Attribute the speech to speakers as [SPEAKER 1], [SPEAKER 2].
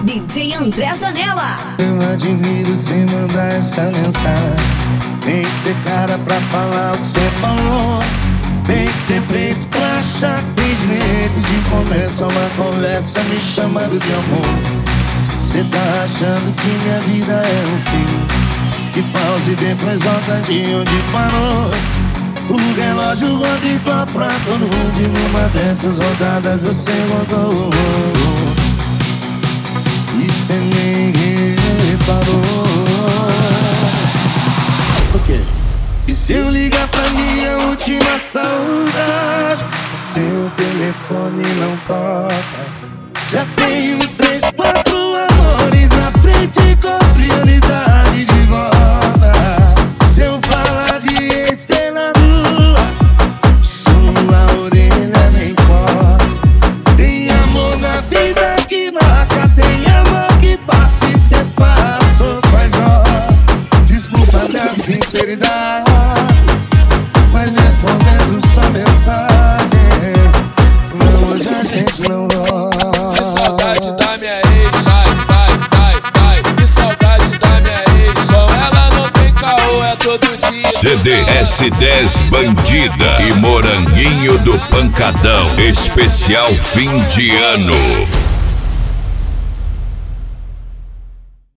[SPEAKER 1] DJ André Zanella.
[SPEAKER 2] Eu admiro cê mandar essa mensagem. Tem que ter cara pra falar o que cê falou. Tem que ter peito pra achar que tem direito de começar uma conversa me chamando de amor. Cê tá achando que minha vida é um fim, que pausa e depois volta de onde parou. O relógio roda igual pra todo mundo, e numa dessas rodadas você rodou. E cê nem reparou. O quê? E se eu ligar pra minha última saudade, seu telefone não toca? Já tem uns 3, 4 amores na frente com prioridade de volta. Se eu falar de ex pela rua, sua orelha nem coça. Tem amor na vida que marca, tem amor que passa e cê passou, faz ó. Desculpa da sinceridade, mas respondendo sua mensagem, não, hoje a gente não gosta.
[SPEAKER 3] Que saudade da minha ex, vai. Que saudade da minha ex. Com ela não tem caô, é todo dia.
[SPEAKER 4] CDS 10 Bandida e Moranguinho do Pancadão. Especial fim de ano.